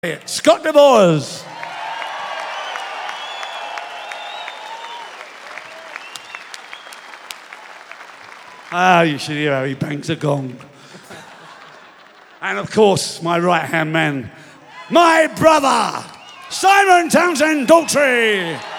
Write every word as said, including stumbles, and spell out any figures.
Scott DeVours. Ah, you should hear how he bangs a gong. And of course, my right-hand man, my brother, Simon Townsend Daltrey.